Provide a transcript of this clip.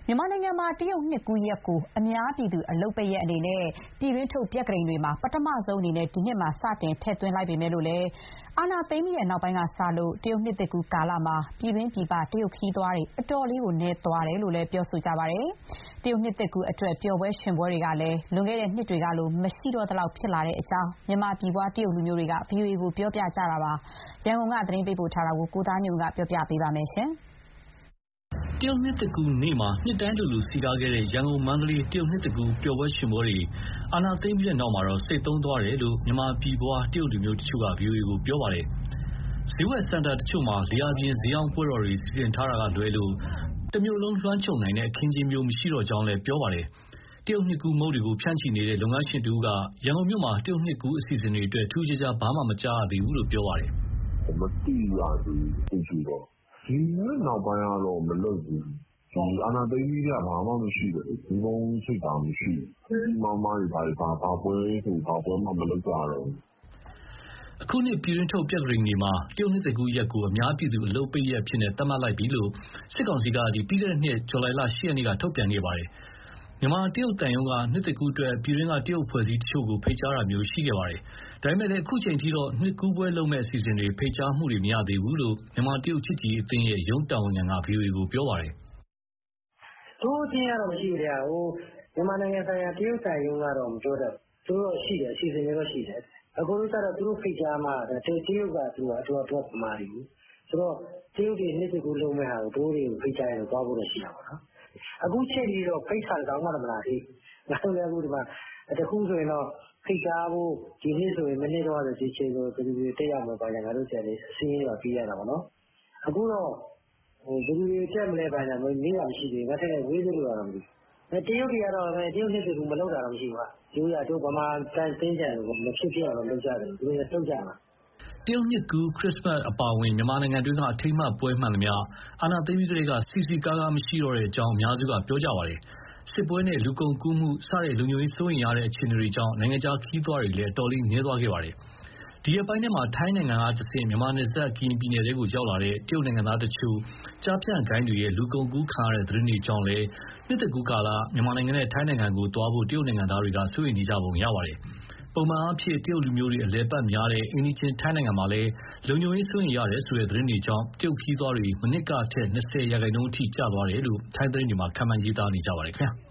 မြန်မာနိုင်ငံမှာတရုတ်နှစ်ကူးရက်ကိုအများပြည်သူအလုပ်ပိတ်ရက်အနေနဲ့ပြည်တွင်းထုတ်ပြက္ခဒိန်တွေမှာပထမဆုံးအနေနဲ့ဒီနှစ်မှာစတင်ထည့်သွင်းလိုက်ပေမဲ့လို့လည်းအာဏာသိမ်းပြီးတဲ့နောက်ပိုင်းကစလို့တရုတ်နှစ်သစ်ကူးကာလမှာပြည်တွင်းပြည်ပတရုတ်ခရီးသွားတွေအတော်လေးနည်းသွားတယ်လို့လည်းပြောဆိုကြပါတယ်။တရုတ်နှစ်သစ်ကူးအတွက်ပျော်ပွဲရွှင်ပွဲတွေကလည်းလွန်ခဲ့တဲ့နှစ်တွေကလိုမရှိတော့သလောက်ဖြစ်လာတဲ့အကြောင်းမြန်မာပြည်ပွားတရုတ်လူမျိုးတွေက VOA ကိုပြောပြကြတာပါ။ရန်ကုန်ကသတင်းပေးပို့ထားတာကိုကိုသားညွန့်ကပြောပြပေးပါမယ်။တရုတ်နှစ်သစ်ကူးနေ့မှာနှစ်တိုင်းလိုစည်ကားခဲ့တဲ့ရန်ကုန်မန္တလေးတရုတ်နှစ်သစ်ကူးပျော်ပွဲရွှင်ပွဲတွေအာဏာသိမ်းပြီးတဲ့နောက်မှာစိတ်သုံးသွားတယ်လို့မြန်မာပြည်ပွားတရုတ်လူမျိုးတချို့က VOA ကိုပြောပါတယ်။ဈေးဝယ်စင်တာတချို့မှာလေယာပြင်ဈေးရောင်းပွဲတော်တွေစီစဉ်ထားတာကလွဲလို့တမြို့လုံးလွှမ်းခြုံနိုင်တဲ့အခင်းအကျင်းမျိုးမရှိတော့ကြောင်းလည်းပြောပါတယ်။တရုတ်နှစ်ကူးမုန့်တွေကိုဖြန့်ချိနေတဲ့လုပ်ငန်းရှင်တဦးကရန်ကုန်မြို့မှာတရုတ်နှစ်ကူးအစီအစဉ်တွေအတွက်ထူးခြားခြားဘာမှမကြားရသေးဘူးလို့ပြောပါတယ်။မသိရသေးဘူးရှိတော့ဒီနေ့နောက်ပိုင်းကတော့မလုပ်ဘူး။အာဏာသိမ်းပြီးကဘာမှမရှိဘူး။ဒီဘုံစိတ်တာမရှိဘူး။မာမာတွေဘာပွဲဆိုဘာပွဲမှမလုပ်ကြတော့ဘူး။အခုနှစ်ပြည်တွင်းထုတ်ပြက္ခဒိန်တွေမှာတရုတ်နှစ်သစ်ကူးရက်ကိုအများပြည်သူအလုပ်ပိတ်ရက်ဖြစ်သတ်မှတ်လိုက်ပြီလို့စစ်ကောင်စီကပြီးခဲ့တဲ့နှစ်ဇူလိုင်လ 8 ရက်နေ့ကထုတ်ပြန်ခဲ့ပါတယ်။မြန်မာတရုတ်သံရုံးကနှစ်သစ်ကူးအတွက်ပြည်တွင်းကတရုတ်အဖွဲ့အစည်းတချို့ကိုဖိတ်ကြားတာမျိုးရှိခဲ့ပါတယ်။ဒါပေမဲ့လည်းအခုချိန်ထိတော့နှစ်ကူးပွဲလုပ်မဲ့အစီအစဉ်တွေဖိတ်ကြားမှုတွေမရသေးဘူးလို့မြန်မာတရုတ်ချစ်ကြည်ရေးအသင်းရဲ့ရုံးတာဝန်ခံက VOA ကိုပြောပါတယ်။ထိုးချင်းကတော့မရှိဘူးဗျာ။မြန်မာနိုင်ငံဆိုင်ရာတရုတ်သံရုံးကတော့မပြောတတ်ဘူး။သူတို့ရှိတယ်အစီအစဉ်တွေတော့ရှိတယ်။အခုလို့ကတော့သူတို့ဖိတ်ကြားမှတရုတ်ကသူကပမာရီဘူး။ဆိုတော့တရုတ်တွေနှစ်သစ်ကူးလုပ်မဲ့ဟာကိုတို့တွေကိုဖိတ်ကြားရင်သွားဖို့တော့ရှိတာပေါ့နော်။အခုချိန်ကြီးတော့ဖိတ်စာတောင်းမှမလာသေးဘူး။ငါတို့လည်းအခုဒီမှာတခုဆိုရင်တော့ဖိတ်ကြားဖို့ဒီနေ့ဆိုရင်မနေ့တော့ဒီချိန်ဆိုဘယ်လိုတက်ရမှာပါလဲငါတို့ဆက်လေးအစင်းရပြီးရတာပေါ့နော်။အခုတော့ဘယ်လိုတက်မလဲပါညာမေးတာမရှိသေးဘူးငါထက်ဝေးသေးလို့ရတာမသိဘူးတရုတ်တွေကတော့တရုတ်နှစ်တူမလုပ်တာတော့မရှိဘူး။ရိုးရတို့ဗမာတန်တင်းကြံလို့မဖြစ်ဖြစ်အောင်လုပ်ကြတယ်သူတို့ထုတ်ကြမှာတရုတ်နှစ်ကူးခရစ်စမတ်အပါအဝင်မြန်မာနိုင်ငံတွင်းကအထိမ်းအမှတ်ပွဲမှန်သမျှအာဏာသိမ်းပြီးကတည်းကစီစီကားကားမရှိတော့တဲ့အကြောင်းအများစုကပြောကြပါတယ်။စစ်ပွဲနဲ့လူကုန်ကူးမှုစတဲ့လုံခြုံရေးစိုးရိမ်ရတဲ့အခြေအနေတွေကြောင့်နိုင်ငံခြားခရီးသွားတွေလည်းအတော်လေးနည်းသွားခဲ့ပါတယ်။ဒီရက်ပိုင်းထဲမှာထိုင်းနိုင်ငံကတဆင့်မြန်မာနယ်စပ်ကရင်ပြည်နယ်ကိုရောက်လာတဲ့တရုတ်နိုင်ငံသားတချို့ကြားဖြန့်ဂိုဏ်းတွေရဲ့လူကုန်ကူးခံရတဲ့သတင်းတွေကြောင့်လည်းနှစ်သစ်ကူးကာလမြန်မာနိုင်ငံနဲ့ထိုင်းနိုင်ငံကိုသွားဖို့တရုတ်နိုင်ငံသားတွေကစိုးရိမ်နေကြပုံရပါတယ်။ပုံမှန်အားဖြင့်တရုတ်လူမျိုးတွေအလဲပတ်များတဲ့အိမ်နီးချင်းထိုင်းနိုင်ငံမှာလည်းလုံခြုံရေးစိုးရိမ်ရတယ်ဆိုတဲ့သတင်းတွေကြောင့်တရုတ်ခရီးသွားတွေမနှစ်ကထက်20%အထိကျသွားတယ်လို့ထိုင်းသတင်းတွေမှာခန့်မှန်းရေးသားနေကြပါတယ်ခင်ဗျာ။